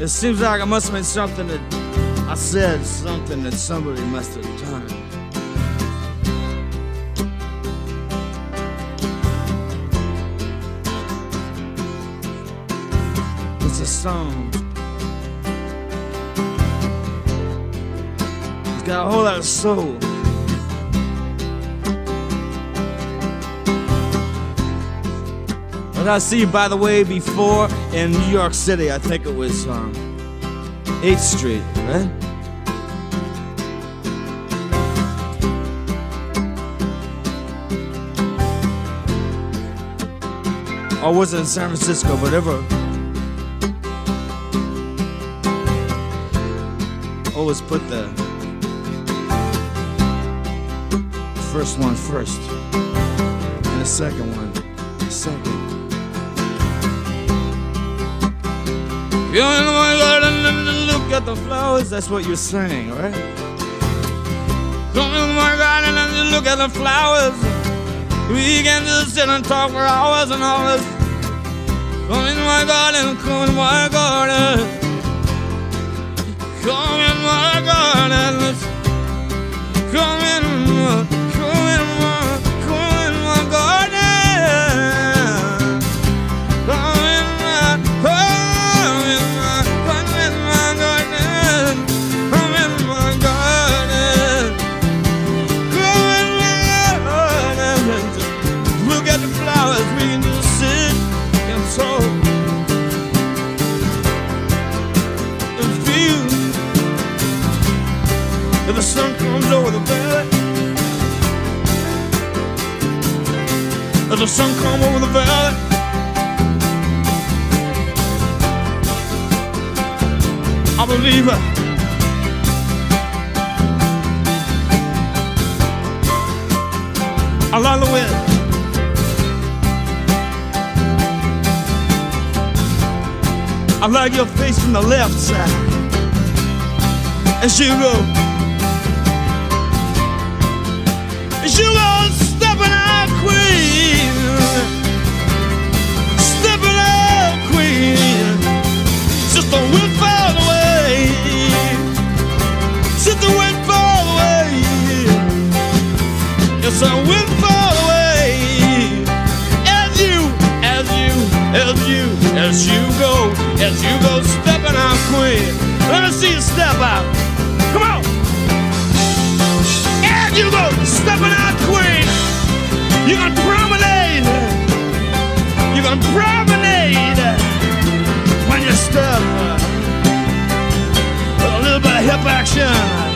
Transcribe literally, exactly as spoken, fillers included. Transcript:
It seems like I must have been something that I said, something that somebody must have done. It's a song. It's got a whole lot of soul. But I see you, by the way, before in New York City. I think it was um, eighth Street, right? Or was it in San Francisco, whatever. Always put the first one first, and the second one second. You know, my garden and look at the flowers. That's what you're saying, right? Come in my garden and look at the flowers. We can just sit and talk for hours and hours. Come in my garden, come in my garden. Come in my garden. Come in, come in my, come in my garden. Come in my, come in my, come in my garden. Come in my garden. Come in my garden. Look at the flowers, we can just sit and talk and feel. If the sun comes over the valley, if the sun comes over the valley, I believe it. I like the wind. I like your face from the left side as you go. As you go stepping out, queen, stepping out, queen. Just the wind fall away, just the wind fall away. It's a wind fall away. As you, as you, as you, as you go, as you go stepping out, queen. Let me see you step out. Come on. As you go stepping out, queen. You're gonna promenade. You're gonna promenade when you step. A little bit of hip action.